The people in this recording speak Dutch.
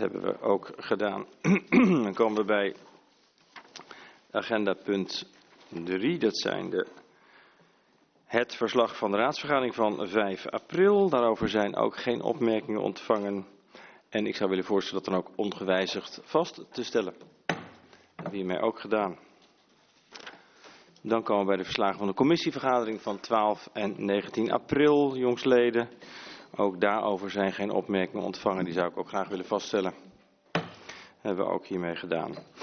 hebben we ook gedaan. Dan komen we bij agenda punt 3. Dat zijn het verslag van de raadsvergadering van 5 april. Daarover zijn ook geen opmerkingen ontvangen. En ik zou willen voorstellen dat dan ook ongewijzigd vast te stellen. Dat hebben we hiermee ook gedaan. Dan komen we bij de verslagen van de commissievergadering van 12 en 19 april, jongsleden. Ook daarover zijn geen opmerkingen ontvangen. Die zou ik ook graag willen vaststellen. Dat hebben we ook hiermee gedaan.